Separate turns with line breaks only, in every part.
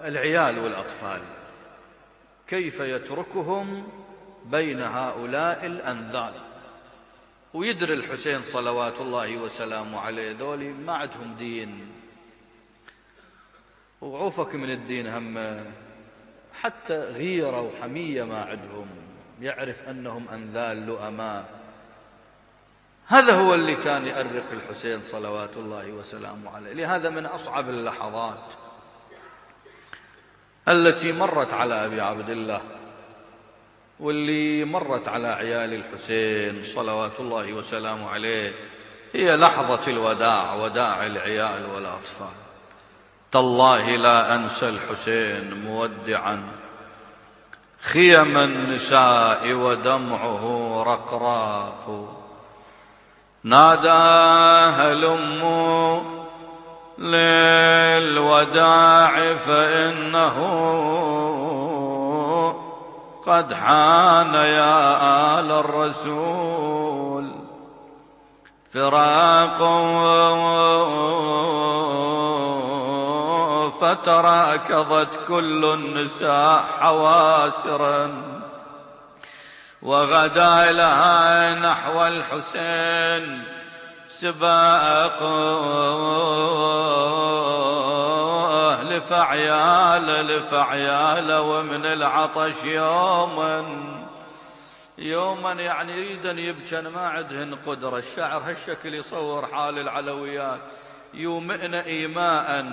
العيال والأطفال كيف يتركهم بين هؤلاء الأنذال، ويدري الحسين صلوات الله وسلامه عليه ذولي ما عندهم دين، وعوفك من الدين هم حتى غيرة وحمية ما عندهم، يعرف أنهم أنذال لؤماء. هذا هو اللي كان يأرق الحسين صلوات الله وسلامه عليه. لهذا من أصعب اللحظات التي مرت على أبي عبد الله واللي مرت على عيال الحسين صلوات الله وسلامه عليه هي لحظة الوداع، وداع العيال والأطفال. تالله لا أنسى الحسين مودعا خيم النساء ودمعه رقراق، ناداها الأم للوداع فإنه قد حان يا آل الرسول فراق، فتراكضت كل النساء حواسرا، وغدا لها نحو الحسين سباق، لفعيال ومن العطش يوما يعني يريد أن يبكن ما عندهن قدرة. الشاعر هالشكل يصور حال العلويات، يومئن إيماء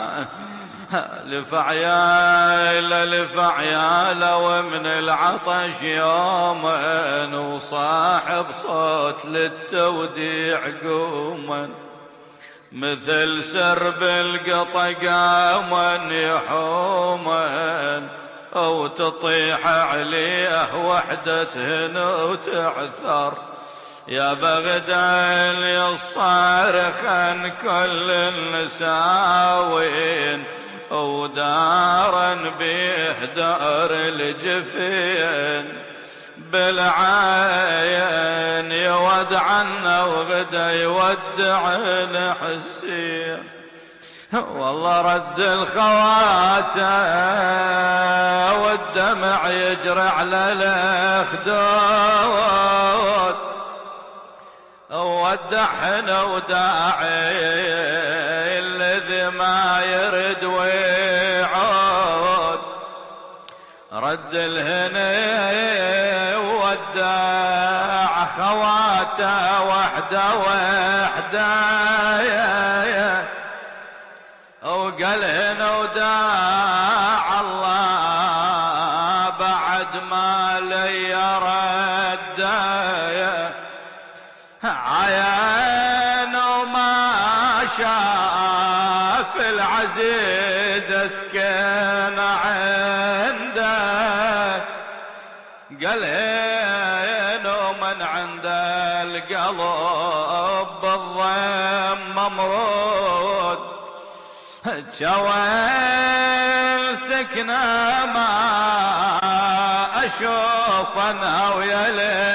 لفعيال ومن العطش يوما، وصاحب صوت للتوديع قوما، مثل سرب القطا قاما يحوما، أو تطيح عليه وحدتهن وتعثر، يا بغداد يصارخا كل النساوين، ودارا بإهدار الجفين بالعين، يودعنا وغدا يودعنا حسين. والله رد الخواتم والدمع يجري على الأخدود، ودعنا وداعي الذي ما يرد ويعود، رد الهنا وداع خواته وحده وقال هنا وداع الله بعد ما لي رد عيان، وما شاف العزيز اسكن عنده، قال هنا من عند القلب بالضم ممرود، جوال سكنة ما أشوف أنا ويا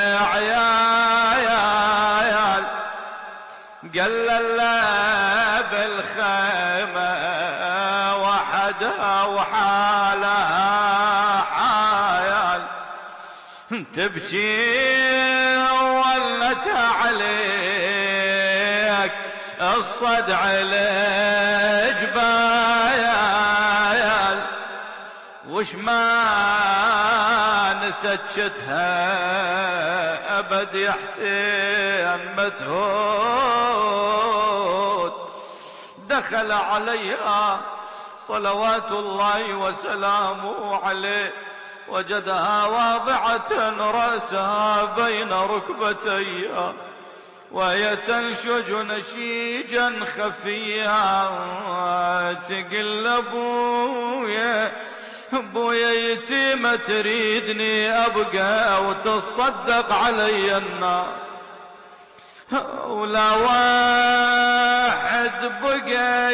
العيال، قال لا بالخيمة وحدها وحالها حيال، تبكي ولت عليك الصدع الجبايل، وش ما نسجتها أبد يا حسين مدهود. دخل عليها صلوات الله وسلامه عليه، وجدها واضعة رأسها بين ركبتيها، وهي تنشج نشيجا خفيا، تقل بويا يتيمة تريدني أبقى وتصدق علي الناس، ولا واحد بقى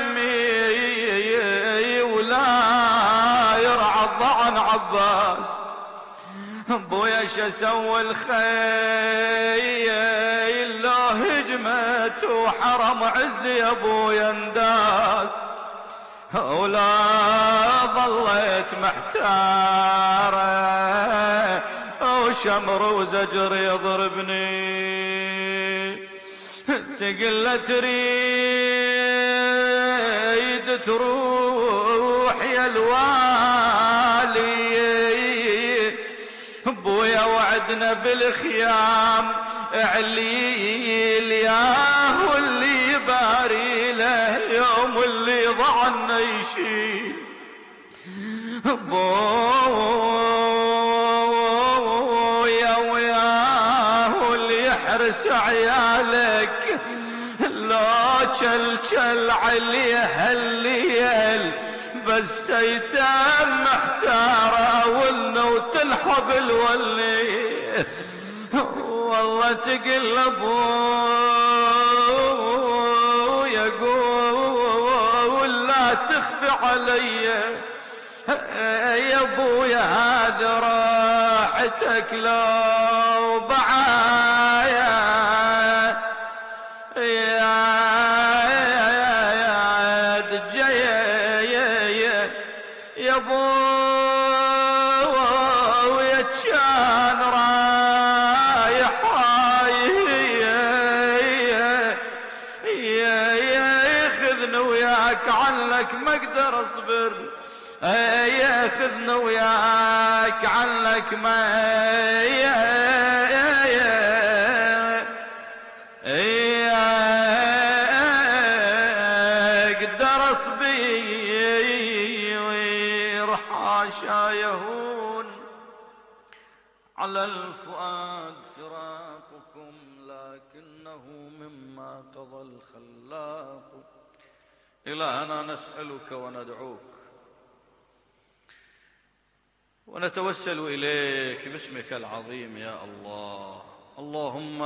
يمي ولا يرعى الضعن عباس، بويا شسوي الخيل لو هجمت وحرم عزي ابويا انداس، ولا ظليت محتارة وشمر وزجر يضربني تقل تريد تروح يا الوالي ابويا وعدنا بالخيام عليل ياهو اللي يباري له يوم اللي ضعنا يشيل ابويا وياهو اللي يحرس عيالك لو جل عليها الليل بس ايتام محتارة ولنا وتنحب الولي والله تقل ابويا قول لا تخفي علي يا ابويا هذا راحتك لو بعايا يا ابويا كان رايح ياخذني وياك عنك ما اقدر اصبر ياخذني وياك عنك ما اقدر اصبر حاشا يهون على الفؤاد فراقكم لكنه مما قضى الخلاق إلهنا نسألك وندعوك ونتوسل إليك باسمك العظيم يا الله. اللهم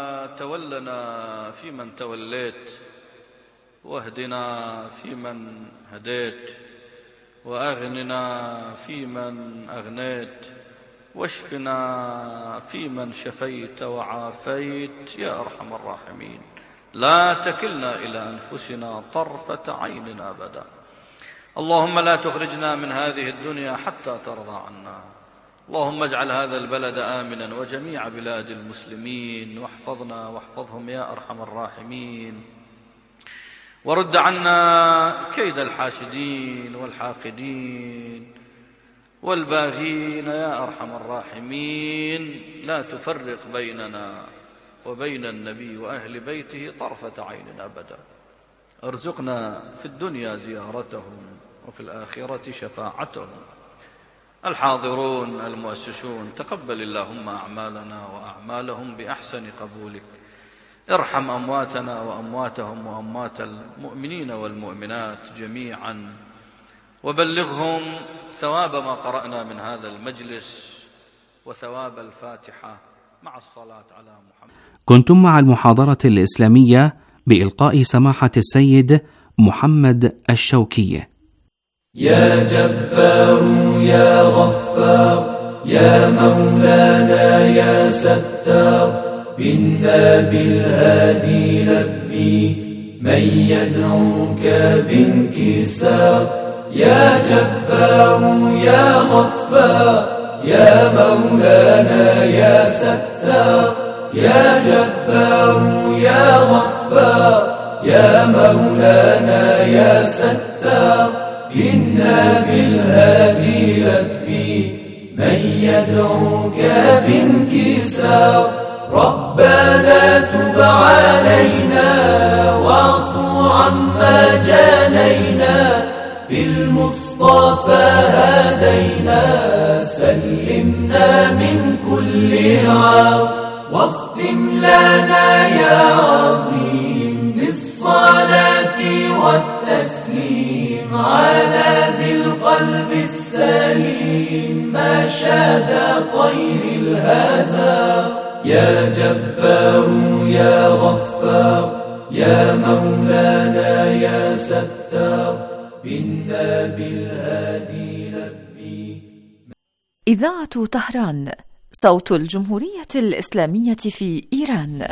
تولنا فيمن توليت واهدنا فيمن هديت وأغننا فيمن أغنيت واشفنا فيمن شفيت وعافيت يا أرحم الراحمين. لا تكلنا إلى أنفسنا طرفة عين أبدا. اللهم لا تخرجنا من هذه الدنيا حتى ترضى عنا. اللهم اجعل هذا البلد آمنا وجميع بلاد المسلمين واحفظنا واحفظهم يا أرحم الراحمين ورد عنا كيد الحاسدين والحاقدين والباغين يا أرحم الراحمين. لا تفرق بيننا وبين النبي وأهل بيته طرفة عين أبدا. ارزقنا في الدنيا زيارتهم وفي الآخرة شفاعتهم. الحاضرون المؤسسون تقبل اللهم أعمالنا وأعمالهم بأحسن قبولك. ارحم أمواتنا وأمواتهم وأموات المؤمنين والمؤمنات جميعا وبلغهم ثواب ما قرأنا من هذا المجلس وثواب الفاتحة مع الصلاة على محمد.
كنتم مع المحاضرة الإسلامية بإلقاء سماحة السيد محمد الشوكي.
يا جبار يا غفار يا مولانا يا ستار بنا بالهادي لبي من يدعوك بانكسار. يا جبار يا غفار يا مولانا يا ستار. يا جبار يا غفار يا مولانا يا ستار إنا بالهادي لبي من يدعوك بانكسار. ربنا تب علينا واعفو عما جانينا بالمصطفى هدينا سلمنا من كل عار واختم لنا يا عظيم بالصلاة والتسليم على ذي القلب السليم ما شاد طير الهزار. يا جبار يا غفار يا مولانا يا ستار بنا بالهادي لبي.
إذاعة طهران صوت الجمهورية الإسلامية في إيران.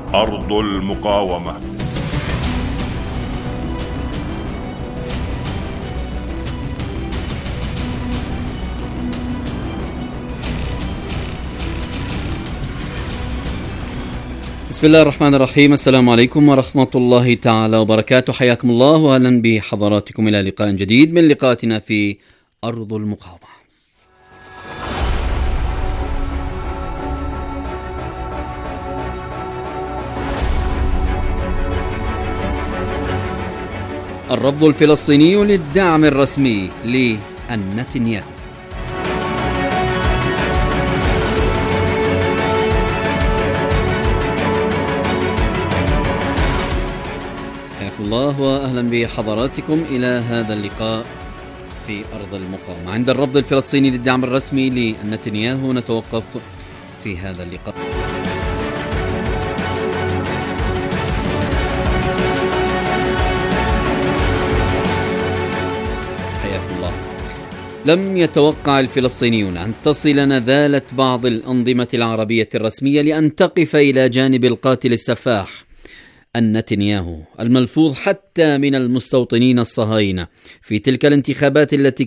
أرض المقاومة.
بسم الله الرحمن الرحيم. السلام عليكم ورحمة الله تعالى وبركاته. حياكم الله وأهلا بحضراتكم إلى لقاء جديد من لقاءاتنا في أرض المقاومة. الرفض الفلسطيني للدعم الرسمي لنتنياهو. حياكم الله وأهلا بحضراتكم إلى هذا اللقاء في أرض المقاومة. عند الرفض الفلسطيني للدعم الرسمي لنتنياهو نتوقف في هذا اللقاء. لم يتوقع الفلسطينيون أن تصل نذالة بعض الأنظمة العربية الرسمية لأن تقف إلى جانب القاتل السفاح نتنياهو الملفوظ حتى من المستوطنين الصهاينة في تلك الانتخابات التي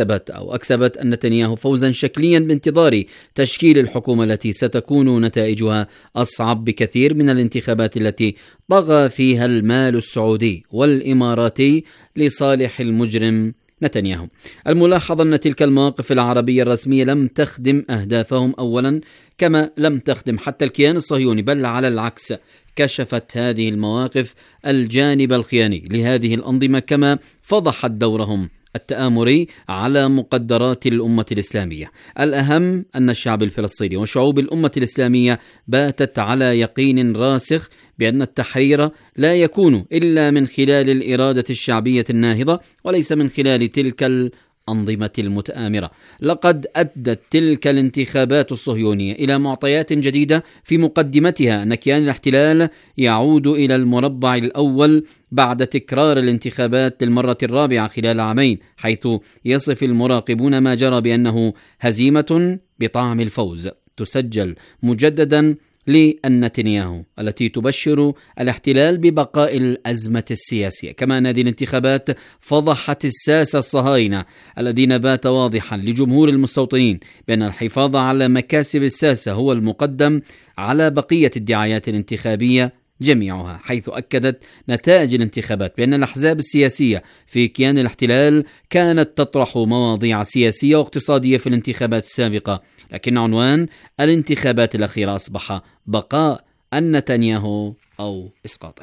أكسبت نتنياهو فوزا شكليا بانتظار تشكيل الحكومة التي ستكون نتائجها أصعب بكثير من الانتخابات التي طغى فيها المال السعودي والإماراتي لصالح المجرم نتنياهو. الملاحظ أن تلك المواقف العربية الرسمية لم تخدم أهدافهم أولا، كما لم تخدم حتى الكيان الصهيوني، بل على العكس كشفت هذه المواقف الجانب الخياني لهذه الأنظمة، كما فضحت دورهم التآمري على مقدرات الأمة الإسلامية. الأهم أن الشعب الفلسطيني وشعوب الأمة الإسلامية باتت على يقين راسخ بأن التحرير لا يكون إلا من خلال الإرادة الشعبية الناهضة وليس من خلال تلك الأنظمة المتآمرة. لقد أدت تلك الانتخابات الصهيونية إلى معطيات جديدة، في مقدمتها أن كيان الاحتلال يعود إلى المربع الأول بعد تكرار الانتخابات للمرة الرابعة خلال عامين، حيث يصف المراقبون ما جرى بأنه هزيمة بطعم الفوز تسجل مجددا لنتنياهو التي تبشر الاحتلال ببقاء الأزمة السياسية. كما أن هذه الانتخابات فضحت الساسة الصهاينة الذين بات واضحا لجمهور المستوطنين بأن الحفاظ على مكاسب الساسة هو المقدم على بقية الدعايات الانتخابية جميعها، حيث أكدت نتائج الانتخابات بأن الأحزاب السياسية في كيان الاحتلال كانت تطرح مواضيع سياسية واقتصادية في الانتخابات السابقة، لكن عنوان الانتخابات الأخيرة أصبح بقاء نتنياهو أو إسقاطه.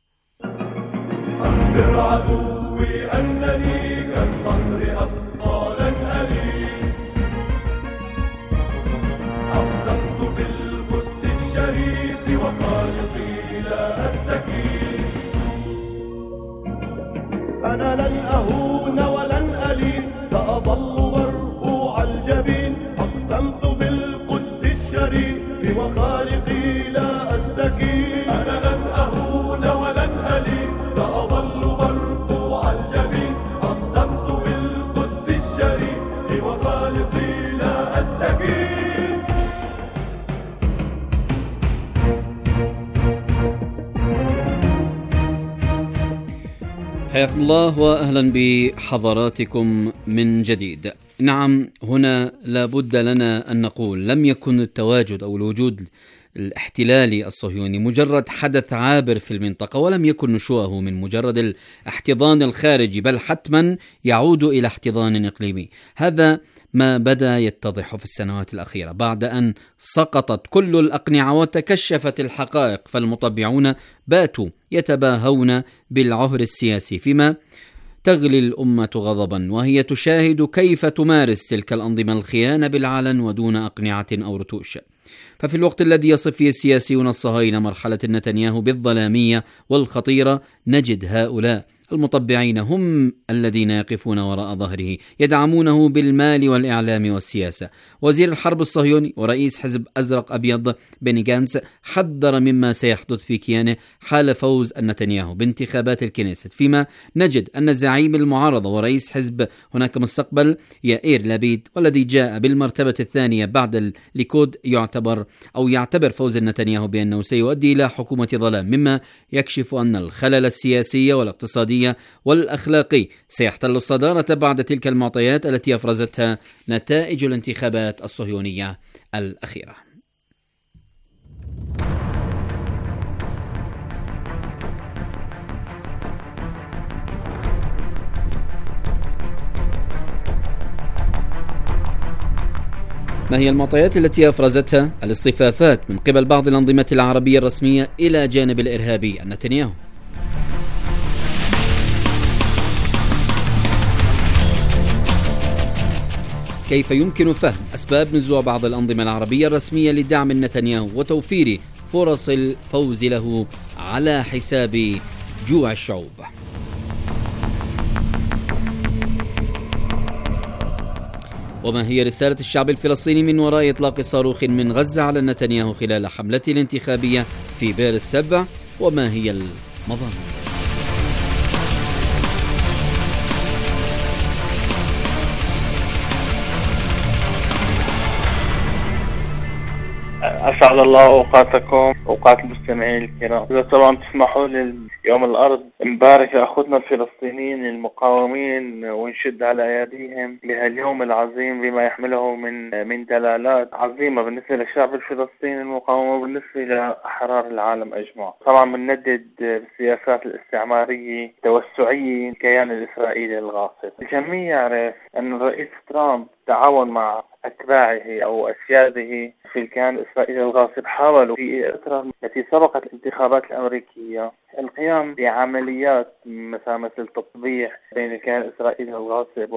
أخبر عدوي أنني كالصخر أبطالا أليم، أقسمت بالقدس الشريف وخالقي لا أستكين، أنا لن أهون ولن ألين، سأظل مرفوع الجبين، أقسمت بالقدس الشريف وخالقي لا أستكين، أنا لن أهون ولن ألين، سأظل مرفوع الجبين، أقسمت بالقدس الشريف وخالقي لا أستكين.
حياكم الله وأهلا بحضراتكم من جديد. نعم، هنا لابد لنا أن نقول لم يكن التواجد أو الوجود الاحتلالي الصهيوني مجرد حدث عابر في المنطقة، ولم يكن نشوءه من مجرد الاحتضان الخارجي، بل حتما يعود إلى احتضان إقليمي. هذا ما بدأ يتضح في السنوات الأخيرة بعد أن سقطت كل الأقنعة وتكشفت الحقائق، فالمطبعون باتوا يتباهون بالعهر السياسي، فيما تغلي الأمة غضبا وهي تشاهد كيف تمارس تلك الأنظمة الخيانة بالعلن ودون أقنعة أو رتوش. ففي الوقت الذي يصف فيه السياسيون الصهاينة مرحلة نتنياهو بالظلامية والخطيرة، نجد هؤلاء المطبعين هم الذين يقفون وراء ظهره، يدعمونه بالمال والإعلام والسياسة. وزير الحرب الصهيوني ورئيس حزب أزرق أبيض بني جانتس حذر مما سيحدث في كيانه حال فوز نتنياهو بانتخابات الكنيست، فيما نجد أن زعيم المعارضة ورئيس حزب هناك مستقبل يائير لابيد والذي جاء بالمرتبة الثانية بعد الليكود يعتبر فوز نتنياهو بأنه سيؤدي إلى حكومة ظلام، مما يكشف أن الخلل السياسي والاقتصادي والأخلاقي سيحتل الصدارة بعد تلك المعطيات التي أفرزتها نتائج الانتخابات الصهيونية الأخيرة. ما هي المعطيات التي أفرزتها الاصطفافات من قبل بعض الأنظمة العربية الرسمية إلى جانب الإرهابي نتنياهو؟ كيف يمكن فهم أسباب نزوع بعض الأنظمة العربية الرسمية لدعم نتنياهو وتوفير فرص الفوز له على حساب جوع الشعوب؟ وما هي رسالة الشعب الفلسطيني من وراء إطلاق صاروخ من غزة على نتنياهو خلال حملته الانتخابية في بئر السبع؟ وما هي المضامين؟
أسعد الله أوقاتكم أوقات المستمعين الكرام. إذا طبعا تسمحوا لي يوم الأرض نبارك أخوتنا الفلسطينيين المقاومين ونشد على أيديهم بهاليوم العظيم بما يحمله من دلالات عظيمة بالنسبة للشعب الفلسطيني المقاوم وبالنسبة لأحرار العالم أجمع. طبعا بنندد بالسياسات الاستعمارية التوسعية الكيان الإسرائيلي الغاصب. الجميع يعرف أن الرئيس ترامب تعاون مع أتباعه أو أسياده في الكيان الإسرائيلي الغاصب، حاولوا في الفترة التي سبقت الانتخابات الأمريكية القيام بعمليات مثل تطبيع بين الكيان الإسرائيلي الغاصب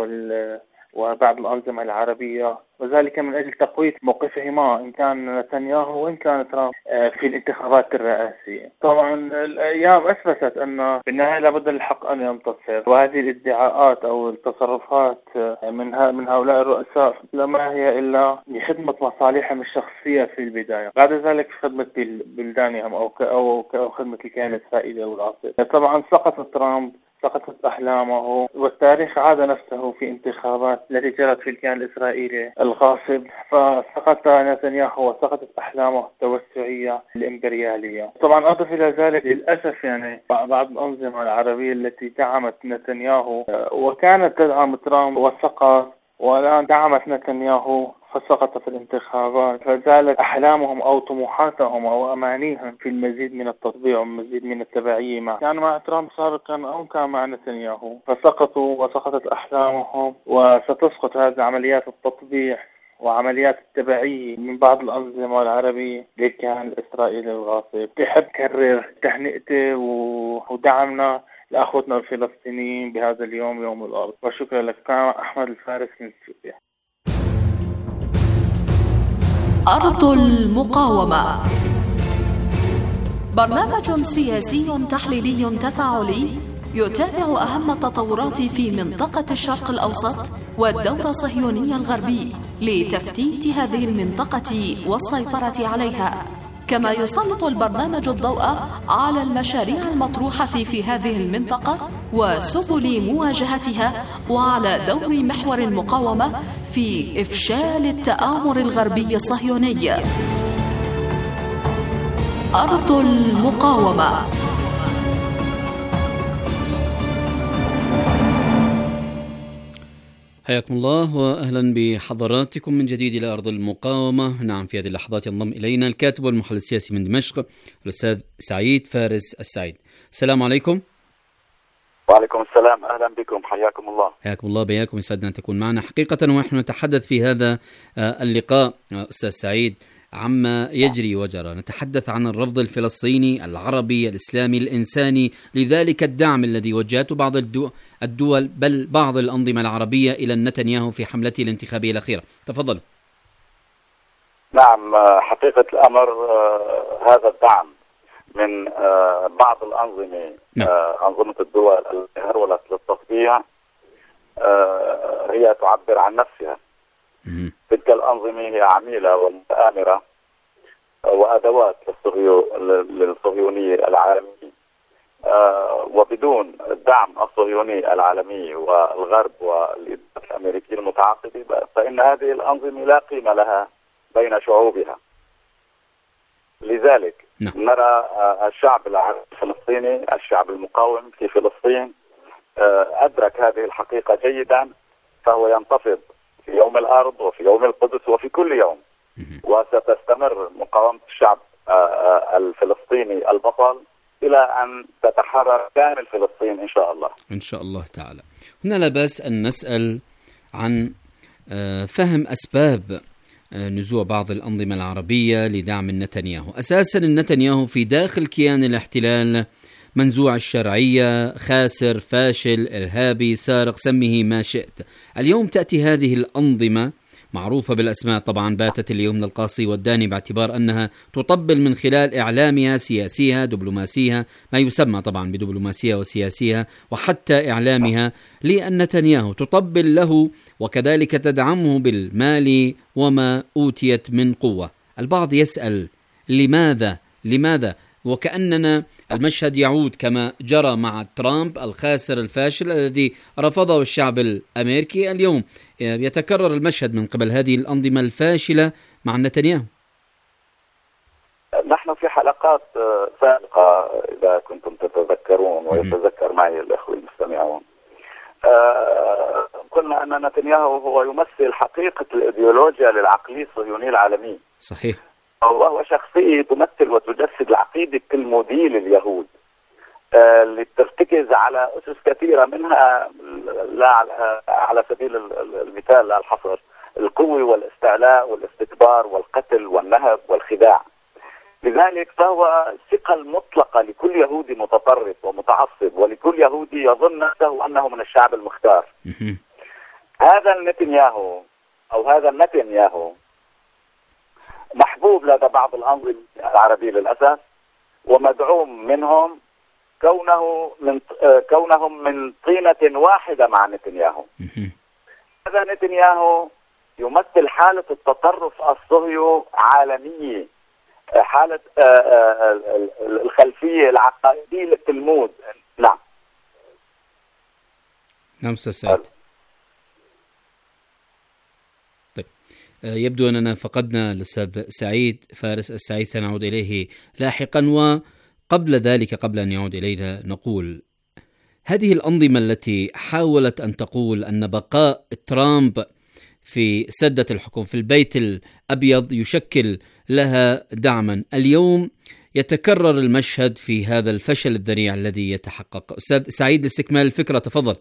وبعض الأنظمة العربية، وذلك من أجل تقوية موقفهما إن كان نتنياهو وإن كان ترامب في الانتخابات الرئاسية. طبعا الأيام أثبتت أن بالنهاية لابد للحق أن ينتصر، وهذه الادعاءات أو التصرفات من هؤلاء الرؤساء لما هي إلا لخدمة مصالحهم الشخصية في البداية، بعد ذلك خدمة بلدانهم أو خدمة الكيان الإسرائيلي الغاصب. طبعا سقط ترامب، سقطت أحلامه، والتاريخ عاد نفسه في انتخابات التي جرت في الكيان الإسرائيلي الغاصب، فسقط نتنياهو وسقطت أحلامه التوسعية الإمبريالية. طبعا أضف إلى ذلك للأسف بعض الأنظمة العربية التي دعمت نتنياهو وكانت تدعم ترامب وسقط، والآن دعمت نتنياهو فسقط في الانتخابات، فزالت أحلامهم أو طموحاتهم أو أمانيهم في المزيد من التطبيع والمزيد من التبعية كان مع ترامب سابقا أو كان مع نتنياهو، فسقطوا وسقطت أحلامهم، وستسقط هذه عمليات التطبيع وعمليات التبعية من بعض الأنظمة العربية للكيان الإسرائيلي الغاصب. بحب كرر تهنئتي ودعمنا لأخوتنا الفلسطينيين بهذا اليوم يوم الأرض، وشكرا لك. كان أحمد الفارس من سوريا.
أرض المقاومة، برنامج سياسي تحليلي تفاعلي يتابع أهم التطورات في منطقة الشرق الأوسط والدور الصهيوني الغربي لتفتيت هذه المنطقة والسيطرة عليها، كما يسلط البرنامج الضوء على المشاريع المطروحة في هذه المنطقة وسبل مواجهتها، وعلى دور محور المقاومة في إفشال التآمر الغربي الصهيوني. أرض المقاومة.
حياكم الله وأهلا بحضراتكم من جديد إلى أرض المقاومة. نعم، في هذه اللحظات ينضم إلينا الكاتب والمحلل السياسي من دمشق الأستاذ سعيد فارس السعيد. السلام عليكم.
وعليكم السلام، أهلا بكم، حياكم الله.
حياكم الله، بياكم، يسعدنا أن تكون معنا. حقيقة ونحن نتحدث في هذا اللقاء أستاذ سعيد عما يجري وجرى، نتحدث عن الرفض الفلسطيني العربي الإسلامي الإنساني لذلك الدعم الذي وجهته بعض الدول بل بعض الأنظمة العربية إلى نتنياهو في حملته الانتخابية الأخيرة. تفضل.
نعم، حقيقة الأمر هذا الدعم من بعض الأنظمة، أنظمة الدول التي هرولت للتطبيع، هي تعبر عن نفسها. تلك الأنظمة هي عميلة ومتآمرة وأدوات للصهيونية العالمية، وبدون الدعم الصهيوني العالمي والغرب والإدارة الأمريكية المتعاقبة فإن هذه الأنظمة لا قيمة لها بين شعوبها. لذلك نرى الشعب العربي الفلسطيني، الشعب المقاوم في فلسطين، أدرك هذه الحقيقة جيدا، فهو ينتفض في يوم الأرض وفي يوم القدس وفي كل يوم، وستستمر مقاومة الشعب الفلسطيني البطل إلى أن تتحرر كامل فلسطين إن شاء الله.
إن شاء الله تعالى. هنا لا بأس أن نسأل عن فهم أسباب نزوع بعض الأنظمة العربية لدعم نتنياهو. أساسا نتنياهو في داخل كيان الاحتلال منزوع الشرعية، خاسر، فاشل، إرهابي، سارق، سمه ما شئت. اليوم تأتي هذه الأنظمة معروفة بالأسماء طبعا، باتت اليوم القاصي والداني، باعتبار أنها تطبل من خلال إعلامها، سياسيها، دبلوماسيها، ما يسمى طبعا بدبلوماسية وسياسيها، وحتى إعلامها، لأن نتنياهو تطبل له وكذلك تدعمه بالمال وما أوتيت من قوة. البعض يسأل لماذا وكأننا المشهد يعود كما جرى مع ترامب الخاسر الفاشل الذي رفضه الشعب الأمريكي. اليوم يتكرر المشهد من قبل هذه الأنظمة الفاشلة مع نتنياهو.
نحن في حلقات سابقة إذا كنتم تتذكرون ويتذكر معي الأخوة المستمعون، قلنا أن نتنياهو هو يمثل حقيقة الإيديولوجيا للعقلية الصهيونية العالمية. صحيح. وهو شخصية تمثل وتجسد العقيدة التلمودية لليهود، اللي ترتكز على أسس كثيرة، منها لا على سبيل المثال لا الحصر القوة والاستعلاء والاستكبار والقتل والنهب والخداع. لذلك فهو الثقة المطلقة لكل يهودي متطرف ومتعصب، ولكل يهودي يظن نفسه أنه من الشعب المختار. هذا النتنياهو محبوب لدى بعض الأنظمة العربية للأسف، ومدعوم منهم كونهم من طينة واحدة مع نتنياهو. هذا نتنياهو يمثل حالة التطرف الصهيوني عالمية، حالة الخلفية العقائدية للتلمود.
نعم أستاذ سعيد. طيب، يبدو أننا فقدنا الأستاذ سعيد فارس السعيد، سنعود إليه لاحقا. وقبل ذلك، قبل أن يعود إلينا، نقول هذه الأنظمة التي حاولت أن تقول أن بقاء ترامب في سدة الحكم في البيت الأبيض يشكل لها دعما، اليوم يتكرر المشهد في هذا الفشل الذريع الذي يتحقق. أستاذ سعيد، لاستكمال الفكرة تفضل.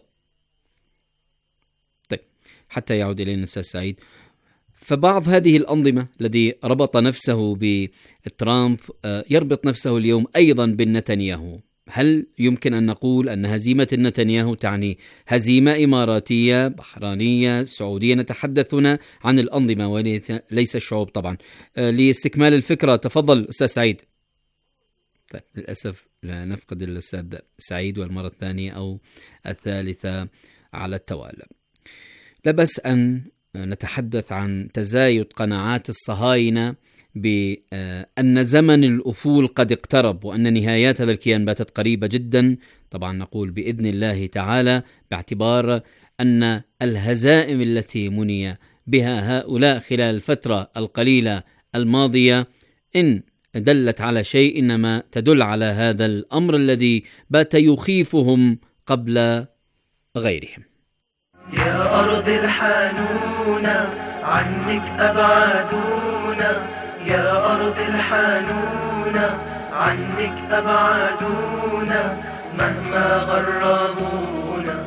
طيب، حتى يعود إلينا أستاذ سعيد. فبعض هذه الأنظمة الذي ربط نفسه بترامب يربط نفسه اليوم أيضا بالنتنياهو. هل يمكن أن نقول أن هزيمة نتنياهو تعني هزيمة إماراتية، بحرانية، سعودية؟ نتحدث هنا عن الأنظمة وليس الشعوب طبعا. لاستكمال الفكرة تفضل أستاذ سعيد. طيب، للأسف لا نفقد الأستاذ سعيد والمرة الثانية أو الثالثة على التوالي. لا بأس أن نتحدث عن تزايد قناعات الصهاينة بأن زمن الأفول قد اقترب، وأن نهايات هذا الكيان باتت قريبة جدا. طبعا نقول بإذن الله تعالى، باعتبار أن الهزائم التي مني بها هؤلاء خلال الفترة القليلة الماضية إن دلت على شيء إنما تدل على هذا الأمر الذي بات يخيفهم قبل غيرهم.
يا أرض الحنونة عنك أبعدونا، يا أرض الحنونة عنك أبعدونا، مهما غربونا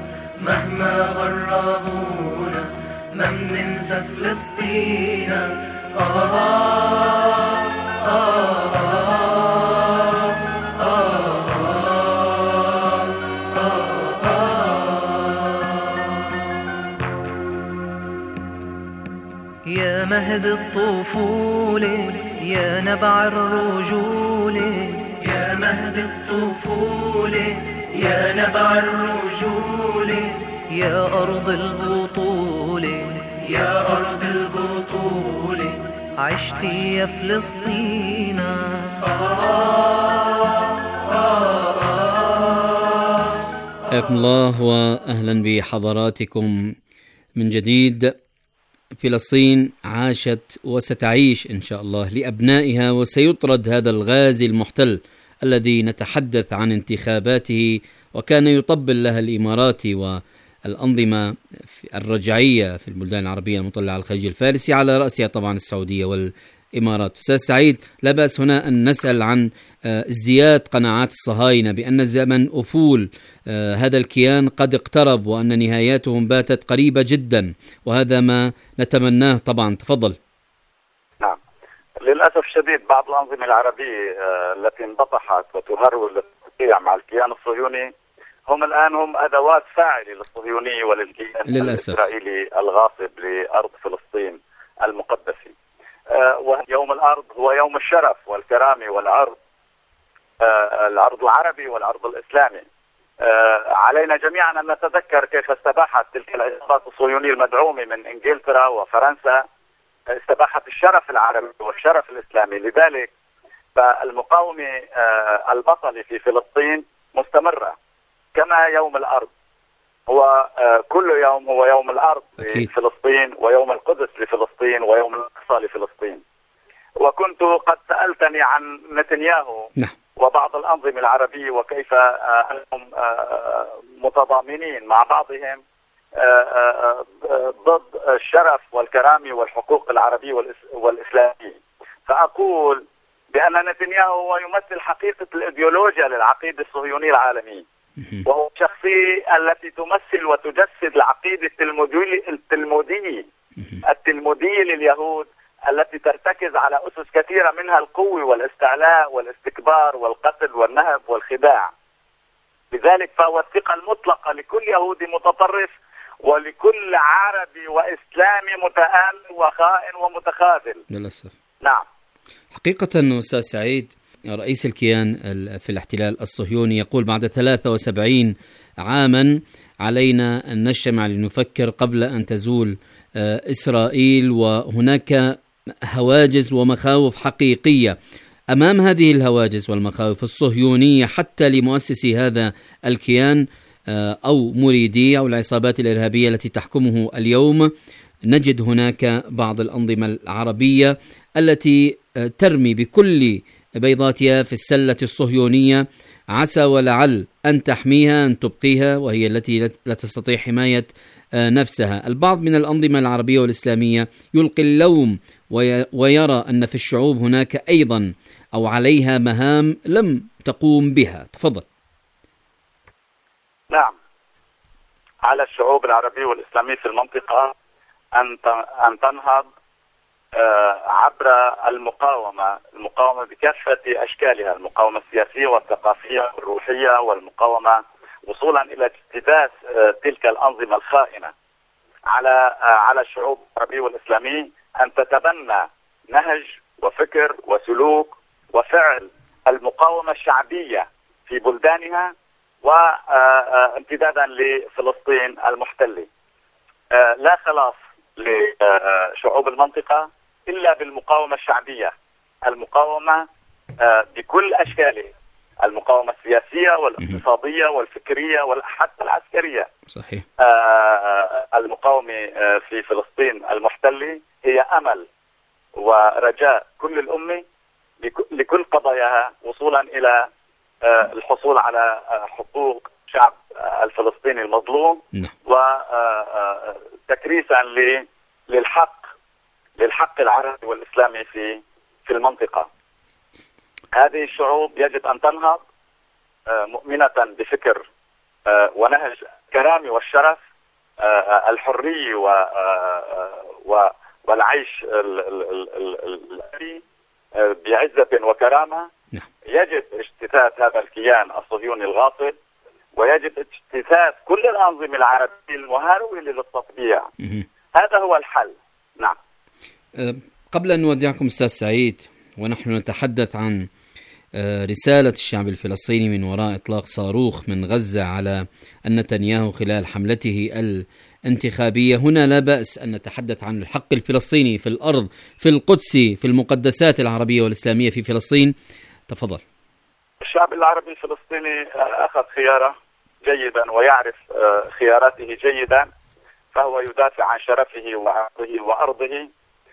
ما بننسى فلسطين. يا مهد الطفولة، يا نبع الرجولة، يا مهد الطفولة يا نبع الرجولة يا أرض البطولة يا أرض البطولة عشتي يا فلسطين.
حياكم الله وأهلا بحضراتكم من جديد. فلسطين عاشت وستعيش إن شاء الله لأبنائها، وسيطرد هذا الغازي المحتل الذي نتحدث عن انتخاباته وكان يطبل لها الإماراتي والأنظمة الرجعية في البلدان العربية المطلة على الخليج الفارسي، على رأسها طبعا السعودية والإمارات. أستاذ سعيد، لا بأس هنا أن نسأل عن ازدياد قناعات الصهاينة بأن زمن أفول هذا الكيان قد اقترب وأن نهاياتهم باتت قريبة جدا، وهذا ما نتمناه طبعا. تفضل.
نعم، للأسف الشديد بعض الأنظمة العربية التي انبطحت وتهرول مع الكيان الصهيوني هم الآن هم أدوات فاعلة للصهيونية وللكيان الإسرائيلي الغاصب لأرض فلسطين المقدسة. ويوم الأرض هو يوم الشرف والكرامة والعرض، العرض العربي والعرض الإسلامي. علينا جميعا أن نتذكر كيف استباحت تلك العصابات الصهيونية المدعومة من إنجلترا وفرنسا استباحت الشرف العربي والشرف الإسلامي. لذلك فالمقاومة البطلة في فلسطين مستمرة كما يوم الأرض هو كل يوم هو يوم الأرض لفلسطين، ويوم القدس لفلسطين، ويوم الأقصى لفلسطين. وكنت قد سألتني عن نتنياهو وبعض الأنظمة العربية وكيف أنهم متضامنين مع بعضهم ضد الشرف والكرامة والحقوق العربية والإسلامية. فأقول بأن نتنياهو هو يمثل حقيقة الإيديولوجيا للعقيدة الصهيونية العالمية، وهو الشخصية التي تمثل وتجسد العقيدة التلمودية لليهود التي ترتكز على أسس كثيرة منها القوة والاستعلاء والاستكبار والقتل والنهب والخداع. لذلك فهو الثقة المطلقة لكل يهودي متطرف ولكل عربي وإسلامي متآمر وخائن ومتخاذل
للأسف.
نعم،
حقيقة أستاذ سعيد، رئيس الكيان في الاحتلال الصهيوني يقول بعد 73 عاما علينا أن نجتمع لنفكر قبل أن تزول إسرائيل، وهناك هواجس ومخاوف حقيقية. أمام هذه الهواجس والمخاوف الصهيونية حتى لمؤسسي هذا الكيان أو مريدي أو العصابات الإرهابية التي تحكمه اليوم، نجد هناك بعض الأنظمة العربية التي ترمي بكل بيضاتها في السلة الصهيونية، عسى ولعل أن تحميها أن تبقيها، وهي التي لا تستطيع حماية نفسها. البعض من الأنظمة العربية والإسلامية يلقي اللوم ويرى أن في الشعوب هناك أيضا أو عليها مهام لم تقوم بها. تفضل.
نعم، على الشعوب العربية والإسلامية في المنطقة أن تنهض عبر المقاومة بكافة أشكالها، المقاومة السياسية والثقافية والروحية، والمقاومة وصولا إلى اجتثاث تلك الأنظمة الخائنة. على الشعوب العربية والإسلامية أن تتبنى نهج وفكر وسلوك وفعل المقاومة الشعبية في بلدانها وامتدادا لفلسطين المحتلة. لا خلاص لشعوب المنطقة إلا بالمقاومة الشعبية، المقاومة بكل أشكالها، المقاومة السياسية والاقتصادية والفكرية وحتى العسكرية.
صحيح.
المقاومة في فلسطين المحتلة هي أمل ورجاء كل الأمة لكل قضاياها، وصولا إلى الحصول على حقوق شعب الفلسطيني المظلوم، وتكريسا للحق العربي والإسلامي في المنطقة. هذه الشعوب يجب أن تنهض مؤمنة بفكر ونهج الكرامة والشرف، الحرية والعيش بعزة وكرامة. يجب اجتثاث هذا الكيان الصهيوني الغاصب، ويجب اجتثاث كل الأنظمة العربية المهرولة للتطبيع. هذا هو الحل. نعم.
قبل أن نودعكم أستاذ سعيد ونحن نتحدث عن رسالة الشعب الفلسطيني من وراء إطلاق صاروخ من غزة على نتنياهو خلال حملته الانتخابية. هنا لا بأس أن نتحدث عن الحق الفلسطيني في الأرض، في القدس، في المقدسات العربية والإسلامية في فلسطين. تفضل.
الشعب العربي الفلسطيني أخذ خياره جيدا ويعرف خياراته جيدا، فهو يدافع عن شرفه وعرضه وأرضه،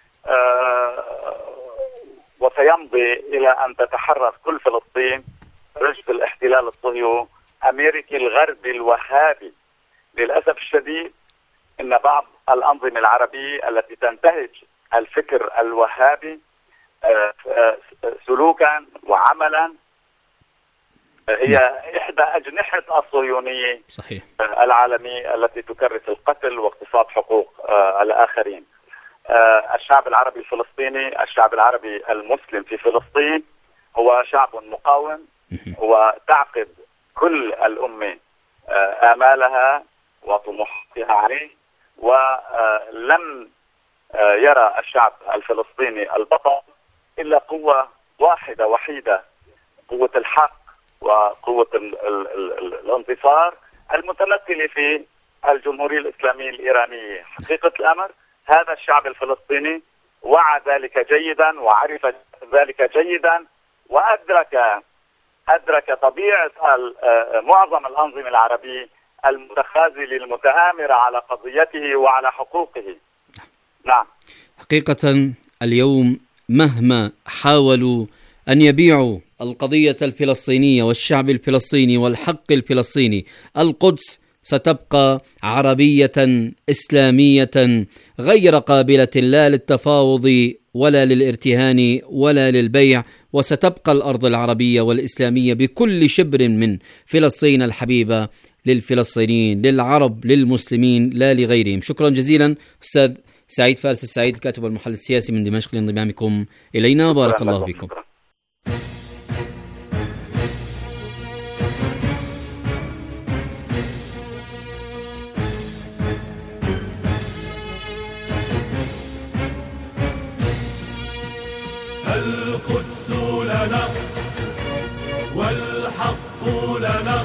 وسيمضي إلى أن تتحرر كل فلسطين رجل الاحتلال الصهيوني أمريكي الغربي الوهابي. للأسف الشديد إن بعض الأنظمة العربية التي تنتهج الفكر الوهابي سلوكا وعملا هي إحدى أجنحة الصهيونية
صحيح
العالمية التي تكرس القتل واغتصاب حقوق الآخرين. الشعب العربي الفلسطيني، الشعب العربي المسلم في فلسطين هو شعب مقاوم، وتعقد كل الأمة آمالها وطموحاتها عليه، ولم يرى الشعب الفلسطيني البطل إلا قوة واحدة وحيدة، قوة الحق وقوة الانتصار المتمثلة في الجمهورية الإسلامية الإيرانية. حقيقة الأمر هذا الشعب الفلسطيني وعى ذلك جيدا وعرف ذلك جيدا، وأدرك طبيعة معظم الأنظمة العربية المتخاذلة المتآمرة على قضيته وعلى حقوقه. نعم،
حقيقة اليوم مهما حاولوا أن يبيعوا القضية الفلسطينية والشعب الفلسطيني والحق الفلسطيني، القدس ستبقى عربية إسلامية غير قابلة لا للتفاوض ولا للارتهان ولا للبيع، وستبقى الأرض العربية والإسلامية بكل شبر من فلسطين الحبيبة للفلسطينيين، للعرب، للمسلمين، لا لغيرهم. شكرا جزيلا أستاذ سعيد فارس السعيد، الكاتب والمحلل السياسي من دمشق، لانضمامكم إلينا. بارك الله بكم.
القدس لنا والحق لنا،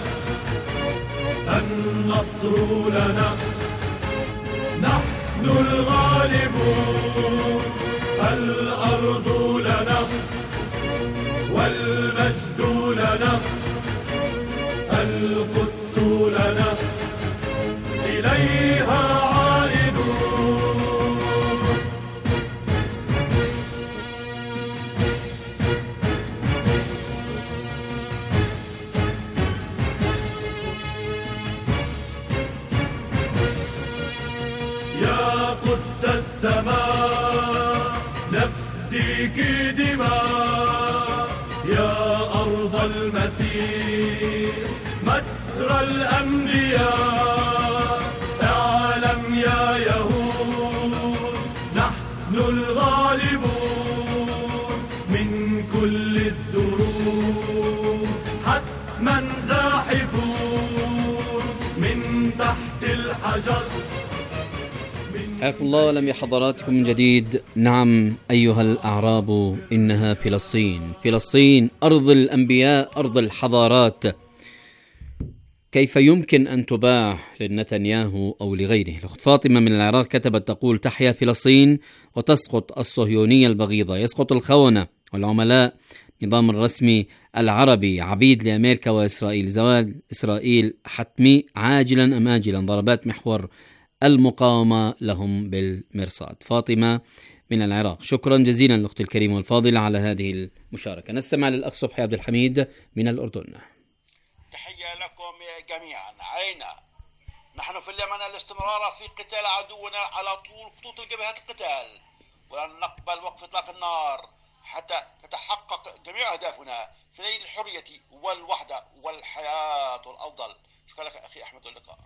النصر لنا، نحن الغالبون، الأرض لنا والمجد لنا، القدس لنا إليها عائدون. يا قدس السماء نفديك دماء، يا أرض المسيح مسرى الأنبياء، اعلم يا يهود نحن الغالبون، من كل الدروب حتما زاحفون، من تحت الحجر.
حياكم الله ولم حضراتكم من جديد. نعم أيها الأعراب، إنها فلسطين، فلسطين أرض الأنبياء، أرض الحضارات. كيف يمكن أن تباع لنتنياهو أو لغيره؟ الأخت فاطمة من العراق كتبت تقول: تحيا فلسطين وتسقط الصهيونية البغيضة، يسقط الخونة والعملاء، النظام الرسمي العربي عبيد لأمريكا وإسرائيل، زوال إسرائيل حتمي عاجلا أم آجلا، ضربات محور المقاومة لهم بالمرصاد. فاطمة من العراق، شكرا جزيلا الأخت الكريمة والفاضلة على هذه المشاركة. نستمع للأخ صبحي عبد الحميد من الأردن.
تحية لكم جميعا. علينا نحن في اليمن الاستمرار في قتال عدونا على طول خطوط جبهة القتال، ولن نقبل وقف إطلاق النار حتى تتحقق جميع أهدافنا في نيل الحرية والوحدة والحياة الأفضل. شكرا لك أخي أحمد، اللقاء.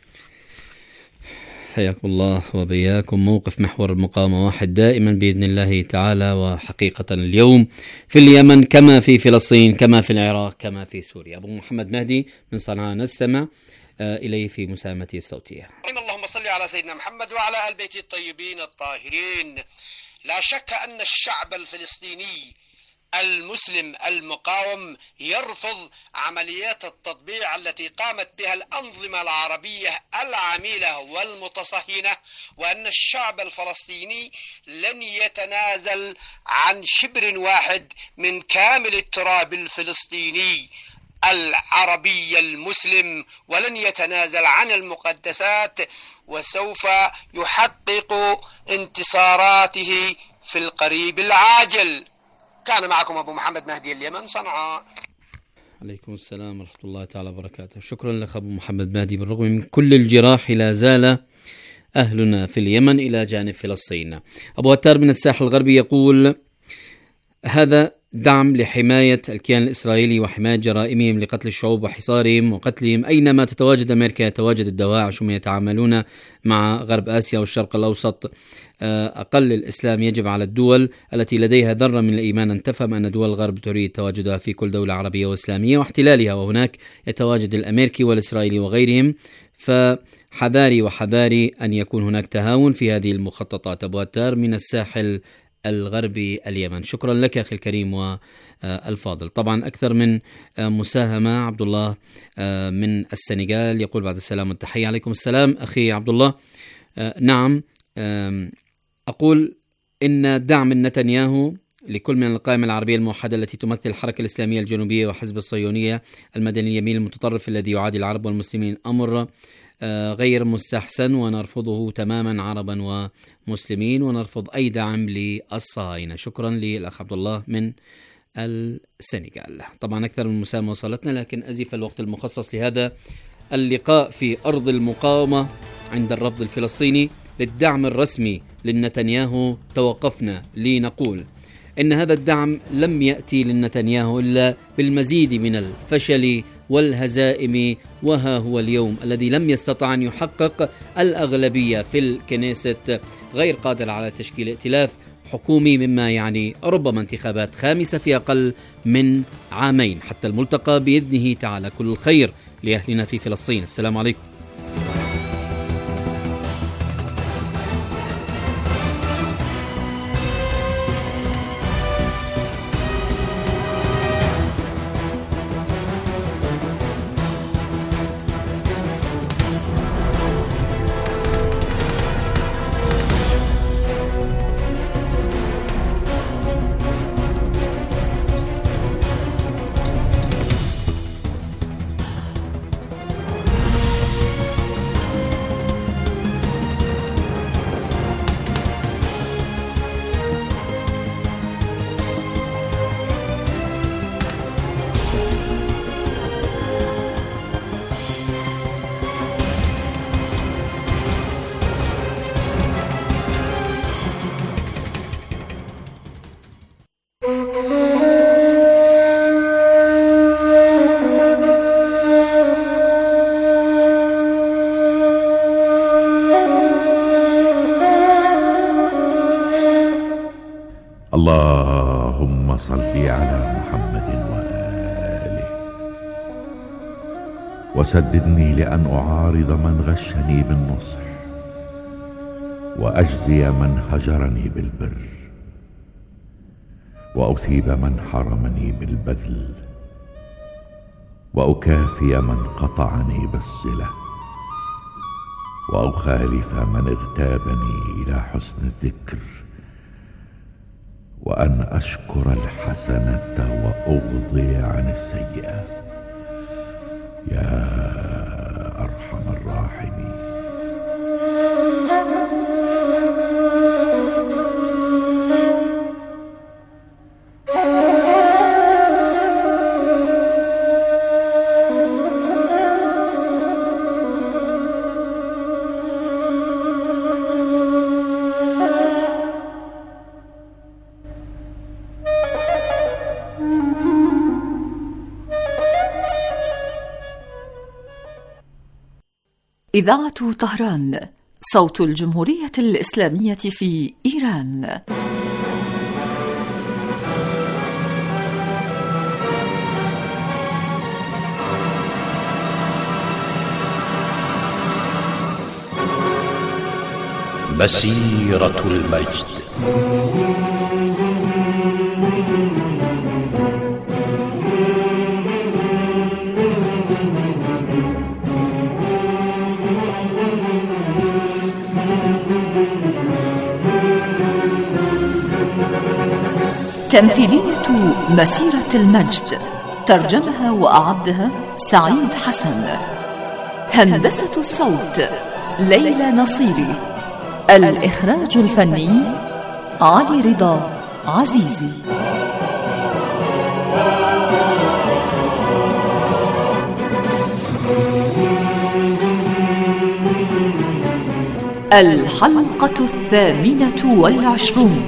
حياكم الله وبياكم. موقف محور المقاومة واحد دائما بإذن الله تعالى. وحقيقة اليوم في اليمن كما في فلسطين كما في العراق كما في سوريا. أبو محمد مهدي من صنعاء نستمع إليه في مساهمته الصوتية.
اللهم صل على سيدنا محمد وعلى آل بيته الطيبين الطاهرين. لا شك أن الشعب الفلسطيني المسلم المقاوم يرفض عمليات التطبيع التي قامت بها الأنظمة العربية العميلة والمتصهينة، وأن الشعب الفلسطيني لن يتنازل عن شبر واحد من كامل التراب الفلسطيني العربي المسلم، ولن يتنازل عن المقدسات، وسوف يحقق انتصاراته في القريب العاجل. كان معكم أبو محمد مهدي اليمن، صنعاء.
عليكم السلام ورحمة الله تعالى وبركاته. شكرا لك أبو محمد مهدي. بالرغم من كل الجراح لا زال أهلنا في اليمن إلى جانب فلسطين. أبو هتار من الساحل الغربي يقول: هذا دعم لحماية الكيان الإسرائيلي وحماية جرائمهم لقتل الشعوب وحصارهم وقتلهم. أينما تتواجد أمريكا يتواجد الدواعش، هم يتعاملون مع غرب آسيا والشرق الأوسط. أقل الإسلام يجب على الدول التي لديها ذرة من الإيمان أن تفهم أن دول الغرب تريد تواجدها في كل دولة عربية وإسلامية واحتلالها، وهناك يتواجد الأمريكي والإسرائيلي وغيرهم، فحذاري وحذاري أن يكون هناك تهاون في هذه المخططات. أبو هتار من الساحل الغربي اليمن. شكرا لك أخي الكريم والفاضل. طبعا أكثر من مساهمة. عبد الله من السنغال يقول: بعد السلام والتحية. عليكم السلام أخي عبد الله. نعم، أقول إن دعم نتنياهو لكل من القائمة العربية الموحدة التي تمثل الحركة الإسلامية الجنوبية وحزب الصهيونية المدني اليمين المتطرف الذي يعادي العرب والمسلمين أمر غير مستحسن، ونرفضه تماما عربا ومسلمين، ونرفض أي دعم للصهاينة. شكرا للأخ عبد الله من السنغال. طبعا أكثر من مساهمة وصلتنا، لكن أزف الوقت المخصص لهذا اللقاء في أرض المقاومة عند الرفض الفلسطيني للدعم الرسمي للنتنياهو. توقفنا لنقول إن هذا الدعم لم يأتي للنتنياهو إلا بالمزيد من الفشل والهزائم، وها هو اليوم الذي لم يستطع أن يحقق الأغلبية في الكنيست، غير قادر على تشكيل ائتلاف حكومي، مما يعني ربما انتخابات خامسة في أقل من عامين. حتى الملتقى بإذنه تعالى. كل الخير لأهلنا في فلسطين. السلام عليكم.
اللهم صل على محمد وآله، وسددني لأن أعارض من غشني بالنصح، وأجزي من هجرني بالبر، وأثيب من حرمني بالبذل، وأكافي من قطعني بالصلة، وأخالف من اغتابني إلى حسن الذكر، وأن أشكر الحسنة وأغضي عن السيئة، يا أرحم الراحمين.
إذاعة طهران، صوت الجمهورية الإسلامية في إيران.
مسيرة المجد.
تمثيلية مسيرة المجد، ترجمها وأعدها سعيد حسن. هندسة الصوت ليلى نصيري. الإخراج الفني علي رضا عزيزي. الحلقة 28.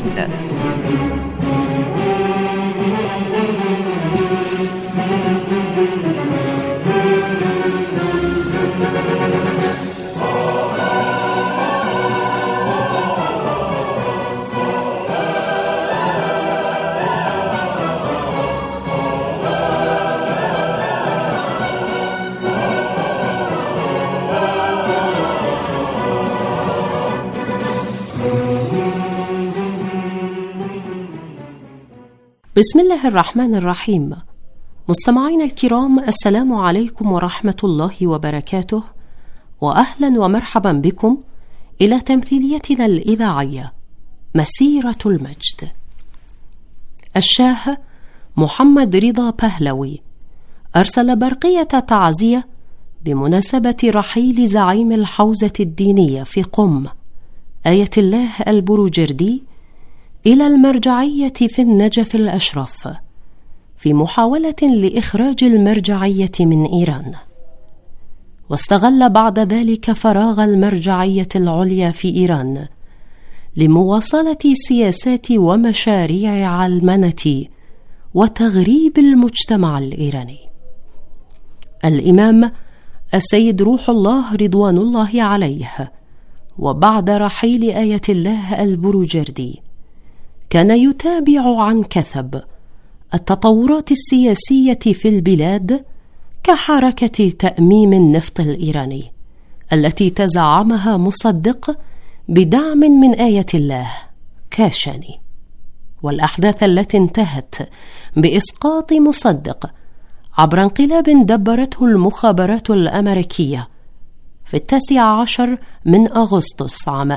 بسم الله الرحمن الرحيم. مستمعين الكرام، السلام عليكم ورحمة الله وبركاته، وأهلا ومرحبا بكم إلى تمثيليتنا الإذاعية مسيرة المجد. الشاه محمد رضا بهلوي أرسل برقية تعزية بمناسبة رحيل زعيم الحوزة الدينية في قم آية الله البروجردي إلى المرجعية في النجف الأشرف في محاولة لإخراج المرجعية من إيران. واستغل بعد ذلك فراغ المرجعية العليا في إيران لمواصلة سياسات ومشاريع علمنة وتغريب المجتمع الإيراني. الإمام السيد روح الله رضوان الله عليه وبعد رحيل آية الله البروجردي كان يتابع عن كثب التطورات السياسية في البلاد كحركة تأميم النفط الإيراني التي تزعمها مصدق بدعم من آية الله كاشاني، والأحداث التي انتهت بإسقاط مصدق عبر انقلاب دبرته المخابرات الأمريكية في 19 من أغسطس عام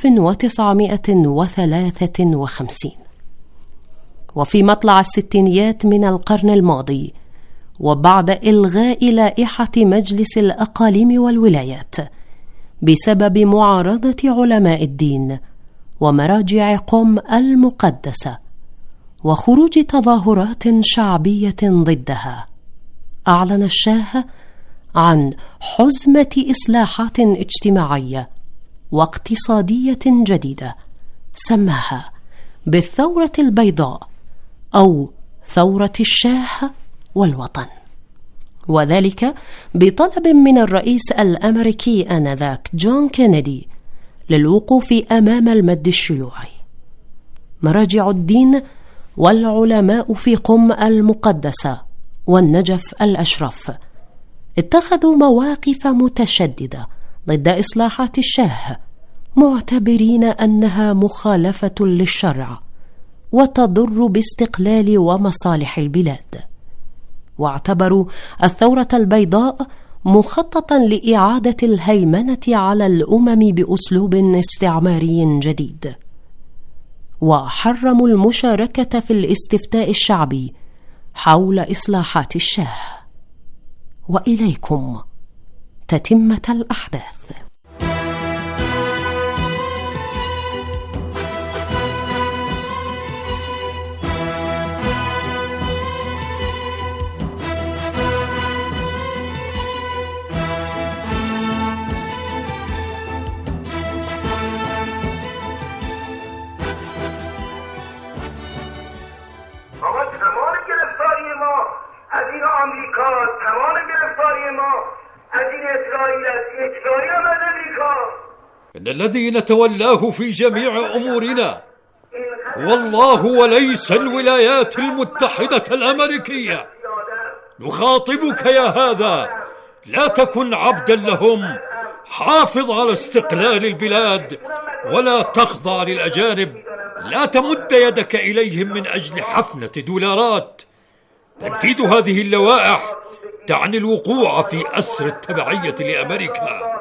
1953. وفي مطلع الستينيات من القرن الماضي، وبعد إلغاء لائحة مجلس الأقاليم والولايات بسبب معارضة علماء الدين ومراجع قم المقدسة وخروج تظاهرات شعبية ضدها، أعلن الشاه عن حزمة إصلاحات اجتماعية واقتصادية جديدة سماها بالثورة البيضاء أو ثورة الشاه والوطن، وذلك بطلب من الرئيس الأمريكي آنذاك جون كينيدي للوقوف أمام المد الشيوعي. مراجع الدين والعلماء في قم المقدسة والنجف الأشرف اتخذوا مواقف متشددة ضد إصلاحات الشاه، معتبرين أنها مخالفة للشرع وتضر باستقلال ومصالح البلاد، واعتبروا الثورة البيضاء مخططا لإعادة الهيمنة على الأمم بأسلوب استعماري جديد، وحرموا المشاركة في الاستفتاء الشعبي حول إصلاحات الشاه. وإليكم تتمة الأحداث.
إن الذي نتولاه في جميع أمورنا هو الله وليس الولايات المتحدة الأمريكية. نخاطبك يا هذا، لا تكن عبدا لهم، حافظ على استقلال البلاد ولا تخضع للأجانب، لا تمد يدك إليهم من أجل حفنة دولارات. تنفيذ هذه اللوائح تعني الوقوع في أسر التبعية لأمريكا.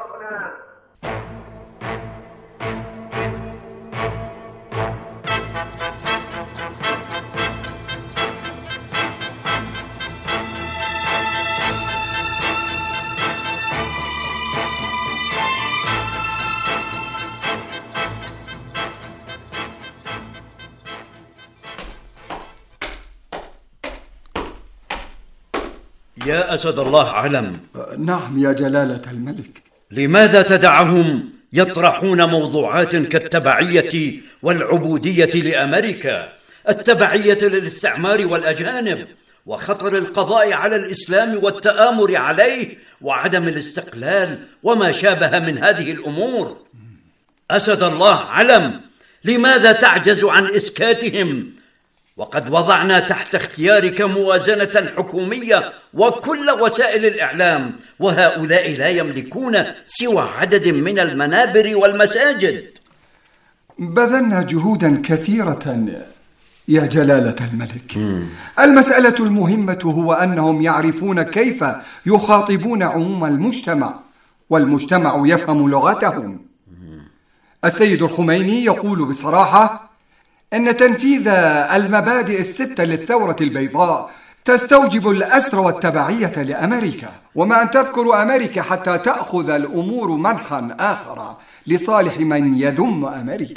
يا أسد الله علم.
نعم يا جلالة الملك.
لماذا تدعهم يطرحون موضوعات كالتبعية والعبودية لأمريكا، التبعية للاستعمار والأجانب، وخطر القضاء على الإسلام والتآمر عليه، وعدم الاستقلال وما شابه من هذه الأمور؟ أسد الله علم، لماذا تعجز عن إسكاتهم؟ وقد وضعنا تحت اختيارك موازنة حكومية وكل وسائل الإعلام، وهؤلاء لا يملكون سوى عدد من المنابر والمساجد.
بذلنا جهودا كثيرة يا جلالة الملك. المسألة المهمة هو أنهم يعرفون كيف يخاطبون عموم المجتمع، والمجتمع يفهم لغتهم. السيد الخميني يقول بصراحة أن تنفيذ المبادئ الستة للثورة البيضاء تستوجب الأسر والتبعية لأمريكا، وما أن تذكر أمريكا حتى تأخذ الأمور منحا آخر لصالح من يذم أمريكا.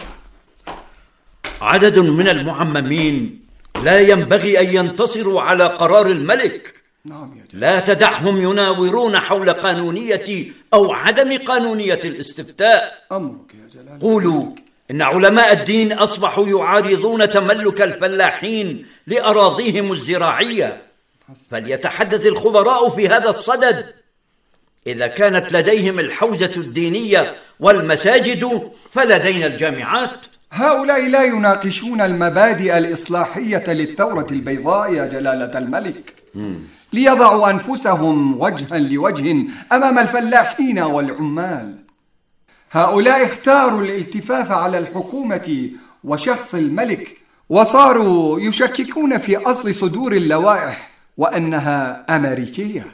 عدد من المعممين لا ينبغي أن ينتصروا على قرار الملك. لا تدعهم يناورون حول قانونية أو عدم قانونية الاستفتاء. قولوا إن علماء الدين أصبحوا يعارضون تملك الفلاحين لأراضيهم الزراعية، فليتحدث الخبراء في هذا الصدد. إذا كانت لديهم الحوزة الدينية والمساجد فلدينا الجامعات.
هؤلاء لا يناقشون المبادئ الإصلاحية للثورة البيضاء يا جلالة الملك، ليضعوا أنفسهم وجها لوجه أمام الفلاحين والعمال. هؤلاء اختاروا الالتفاف على الحكومة وشخص الملك، وصاروا يشككون في أصل صدور اللوائح وأنها أمريكية.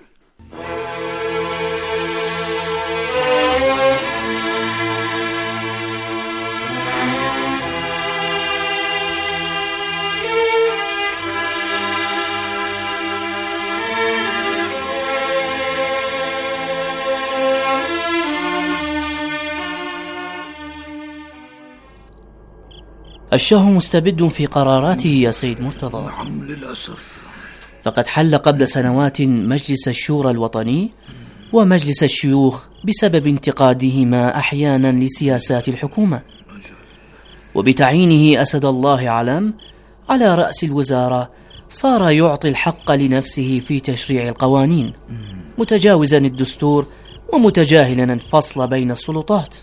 الشاه مستبد في قراراته يا سيد مرتضى.
نعم للأسف.
فقد حل قبل سنوات مجلس الشورى الوطني ومجلس الشيوخ بسبب انتقادهما أحيانا لسياسات الحكومة، وبتعيينه أسد الله علم على رأس الوزارة صار يعطي الحق لنفسه في تشريع القوانين، متجاوزا الدستور ومتجاهلا الفصل بين السلطات.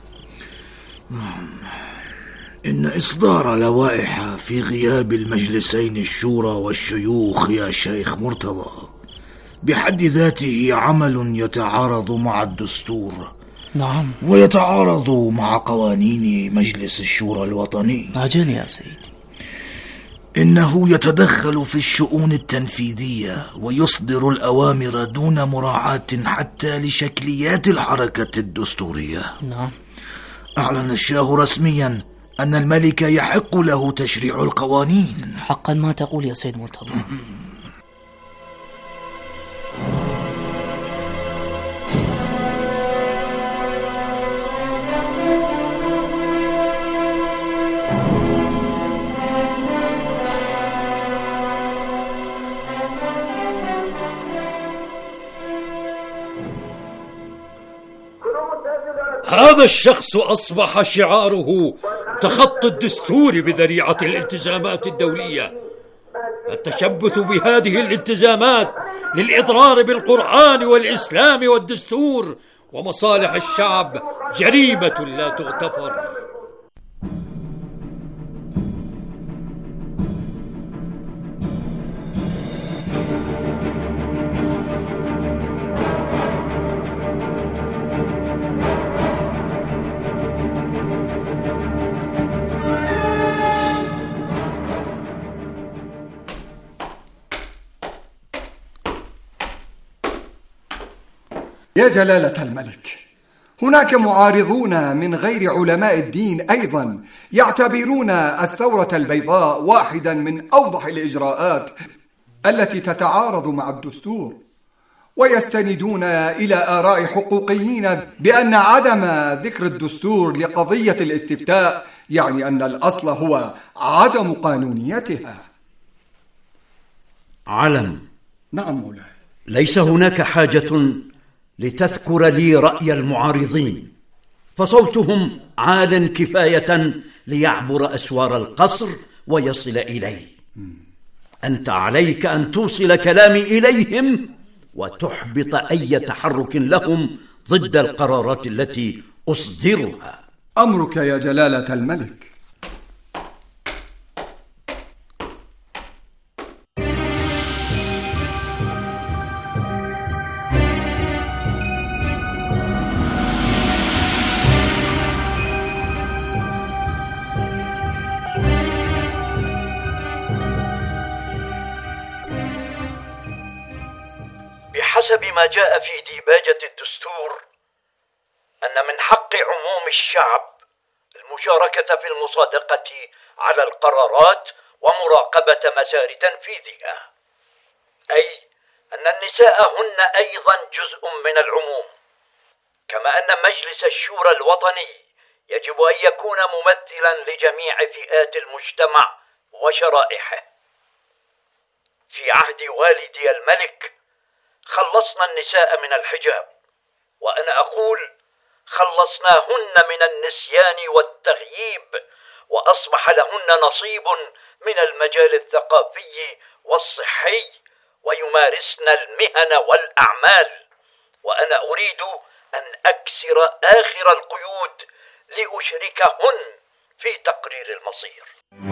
إن إصدار لوائح في غياب المجلسين الشورى والشيوخ يا شيخ مرتضى بحد ذاته عمل يتعارض مع الدستور.
نعم.
ويتعارض مع قوانين مجلس الشورى الوطني.
أجل يا سيدي.
إنه يتدخل في الشؤون التنفيذية ويصدر الأوامر دون مراعاة حتى لشكليات الحركة الدستورية.
نعم.
أعلن الشاه رسميا أن الملك يحق له تشريع القوانين.
حقا ما تقول يا سيد مرتضى.
هذا الشخص أصبح شعاره تخطي الدستور بذريعة الالتزامات الدولية. التشبث بهذه الالتزامات للإضرار بالقرآن والإسلام والدستور ومصالح الشعب جريمة لا تغتفر.
يا جلالة الملك، هناك معارضون من غير علماء الدين أيضا يعتبرون الثورة البيضاء واحدا من أوضح الإجراءات التي تتعارض مع الدستور، ويستندون إلى آراء حقوقيين بأن عدم ذكر الدستور لقضية الاستفتاء يعني أن الأصل هو عدم قانونيتها.
علم.
نعم مولاي.
ليس هناك حاجة لتذكر لي رأي المعارضين، فصوتهم عال كفاية ليعبر أسوار القصر ويصل إلي. أنت عليك أن توصل كلامي إليهم وتحبط أي تحرك لهم ضد القرارات التي أصدرها.
أمرك يا جلالة الملك.
بحسب ما جاء في ديباجة الدستور أن من حق عموم الشعب المشاركة في المصادقة على القرارات ومراقبة مسار تنفيذها، أي أن النساء هن أيضا جزء من العموم، كما أن مجلس الشورى الوطني يجب أن يكون ممثلا لجميع فئات المجتمع وشرائحه. في عهد والدي الملك خلصنا النساء من الحجاب، وأنا أقول خلصناهن من النسيان والتغييب، وأصبح لهن نصيب من المجال الثقافي والصحي، ويمارسن المهن والأعمال، وأنا أريد أن أكسر آخر القيود لأشركهن في تقرير المصير.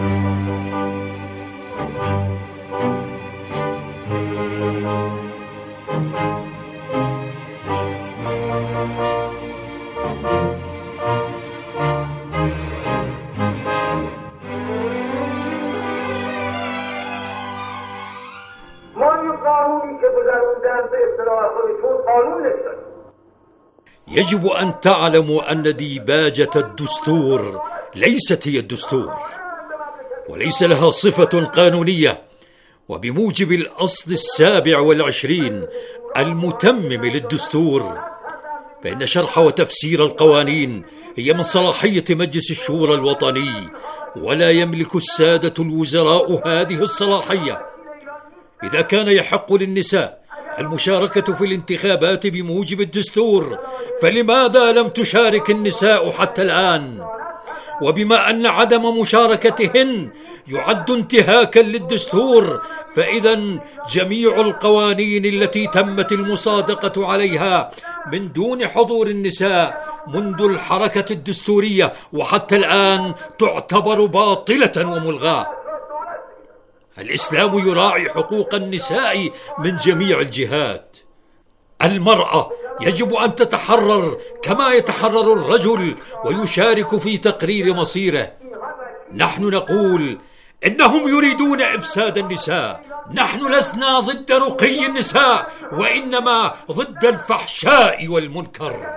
يجب أن تعلموا أن ديباجة الدستور ليست هي الدستور، وليس لها صفة قانونية، وبموجب الأصل 27 المتمم للدستور، فإن شرح وتفسير القوانين هي من صلاحية مجلس الشورى الوطني، ولا يملك السادة الوزراء هذه الصلاحية. إذا كان يحق للنساء المشاركة في الانتخابات بموجب الدستور، فلماذا لم تشارك النساء حتى الآن؟ وبما أن عدم مشاركتهن يعد انتهاكا للدستور، فإذا جميع القوانين التي تمت المصادقة عليها من دون حضور النساء منذ الحركة الدستورية وحتى الآن تعتبر باطلة وملغاة. الإسلام يراعي حقوق النساء من جميع الجهات. المرأة يجب أن تتحرر كما يتحرر الرجل ويشارك في تقرير مصيره. نحن نقول إنهم يريدون إفساد النساء. نحن لسنا ضد رقي النساء، وإنما ضد الفحشاء والمنكر.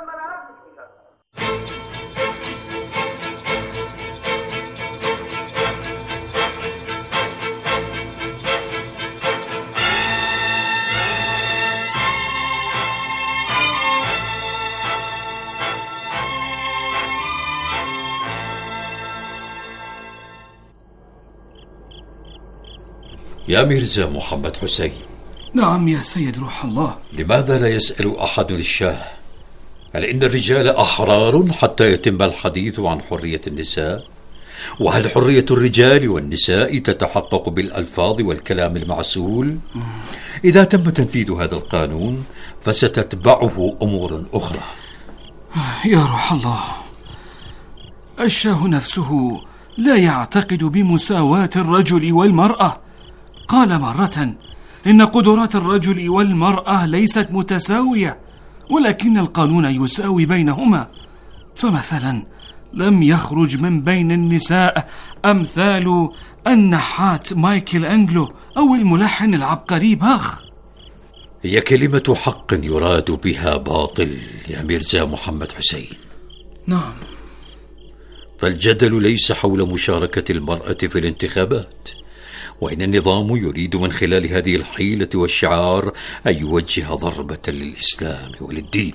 يا ميرزا محمد حسين.
نعم يا سيد روح الله.
لماذا لا يسأل أحد الشاه؟ هل إن الرجال أحرار حتى يتم الحديث عن حرية النساء؟ وهل حرية الرجال والنساء تتحقق بالألفاظ والكلام المعسول؟ إذا تم تنفيذ هذا القانون فستتبعه أمور أخرى.
يا روح الله، الشاه نفسه لا يعتقد بمساواة الرجل والمرأة. قال مرة إن قدرات الرجل والمرأة ليست متساوية، ولكن القانون يساوي بينهما. فمثلا لم يخرج من بين النساء أمثال النحات مايكل أنجلو أو الملحن العبقري باخ.
هي كلمة حق يراد بها باطل يا ميرزا محمد حسين.
نعم.
فالجدل ليس حول مشاركة المرأة في الانتخابات، وإن النظام يريد من خلال هذه الحيلة والشعار أن يوجه ضربة للإسلام وللدين.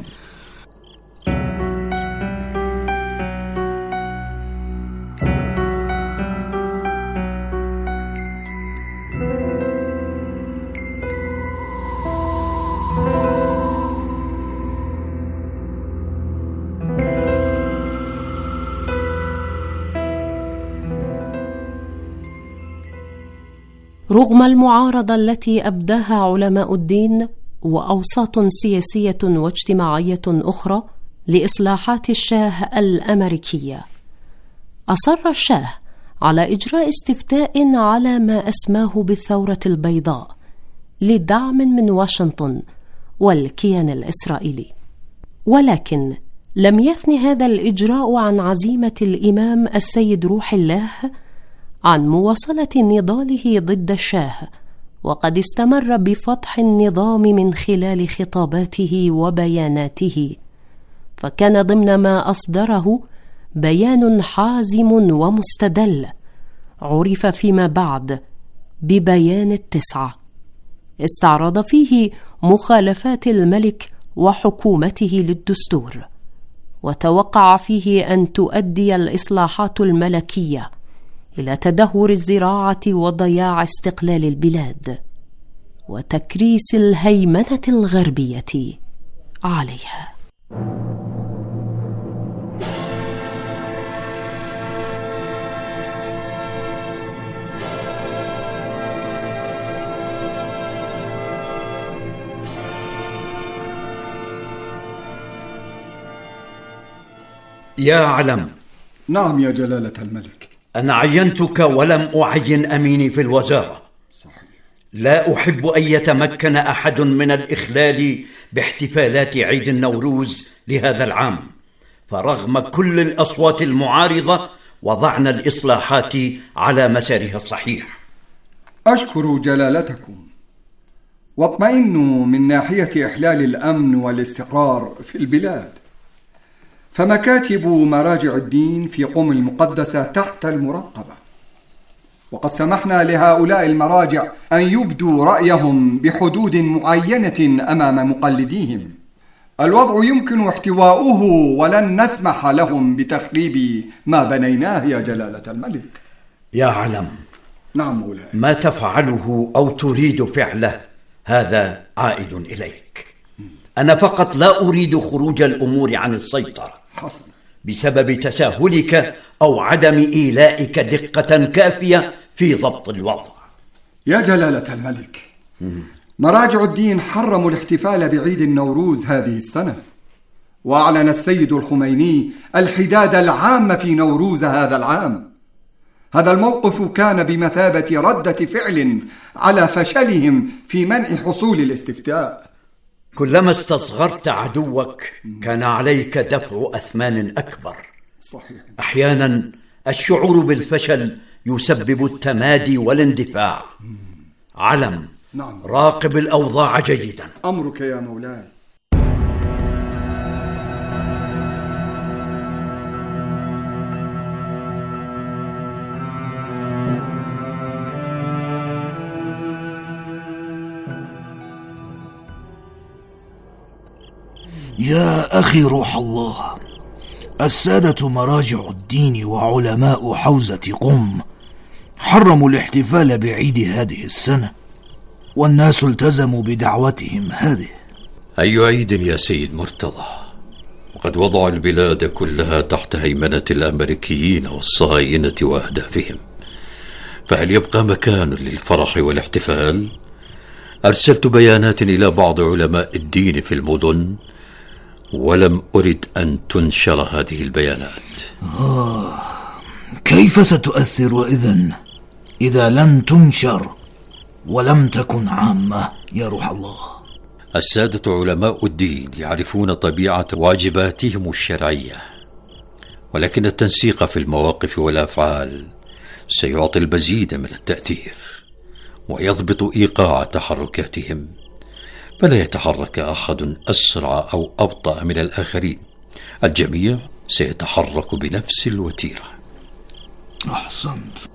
رغم المعارضة التي أبداها علماء الدين وأوساط سياسية واجتماعية أخرى لإصلاحات الشاه الأمريكية، أصر الشاه على إجراء استفتاء على ما أسماه بالثورة البيضاء لدعم من واشنطن والكيان الإسرائيلي. ولكن لم يثن هذا الإجراء عن عزيمة الإمام السيد روح الله عن مواصلة نضاله ضد الشاه، وقد استمر بفتح النظام من خلال خطاباته وبياناته، فكان ضمن ما أصدره بيان حازم ومستدل عرف فيما بعد ببيان التسعة، استعرض فيه مخالفات الملك وحكومته للدستور، وتوقع فيه أن تؤدي الإصلاحات الملكية إلى تدهور الزراعة وضياع استقلال البلاد وتكريس الهيمنة الغربية عليها.
يا علم.
نعم يا جلالة الملك.
أنا عينتك ولم أعين أميني في الوزارة.
صحيح.
لا أحب أن يتمكن أحد من الإخلال باحتفالات عيد النوروز لهذا العام، فرغم كل الأصوات المعارضة وضعنا الإصلاحات على مسارها الصحيح.
أشكر جلالتكم، واطمئنوا من ناحية إحلال الأمن والاستقرار في البلاد، فمكاتب مراجع الدين في قم المقدسة تحت المراقبة، وقد سمحنا لهؤلاء المراجع أن يبدوا رأيهم بحدود معينة أمام مقلديهم. الوضع يمكن احتواؤه ولن نسمح لهم بتخريب ما بنيناه يا جلالة الملك.
يا علم.
نعم مولاي.
ما تفعله أو تريد فعله هذا عائد إليك. أنا فقط لا أريد خروج الأمور عن السيطرة بسبب تساهلك أو عدم إيلائك دقة كافية في ضبط الوضع.
يا جلالة الملك، مراجع الدين حرموا الاحتفال بعيد النوروز هذه السنة، وأعلن السيد الخميني الحداد العام في نوروز هذا العام. هذا الموقف كان بمثابة ردة فعل على فشلهم في منع حصول الاستفتاء.
كلما استصغرت عدوك كان عليك دفع أثمان أكبر.
صحيح.
أحيانا الشعور بالفشل يسبب التمادي والاندفاع. علم.
نعم.
راقب الأوضاع جيدا.
أمرك يا مولاي.
يا أخي روح الله، السادة مراجع الدين وعلماء حوزة قم حرموا الاحتفال بعيد هذه السنة، والناس التزموا بدعوتهم هذه.
أي عيد يا سيد مرتضى؟ وقد وضعوا البلاد كلها تحت هيمنة الأمريكيين والصهاينة وأهدافهم، فهل يبقى مكان للفرح والاحتفال؟ أرسلت بيانات إلى بعض علماء الدين في المدن، ولم أرد أن تنشر هذه البيانات.
كيف ستؤثر إذا لن تنشر ولم تكن عامة يا روح الله؟
السادة علماء الدين يعرفون طبيعة واجباتهم الشرعية، ولكن التنسيق في المواقف والأفعال سيعطي المزيد من التأثير ويضبط إيقاع تحركاتهم، فلا يتحرك أحد أسرع أو أبطأ من الآخرين، الجميع سيتحرك بنفس الوتيرة.
أحسنت.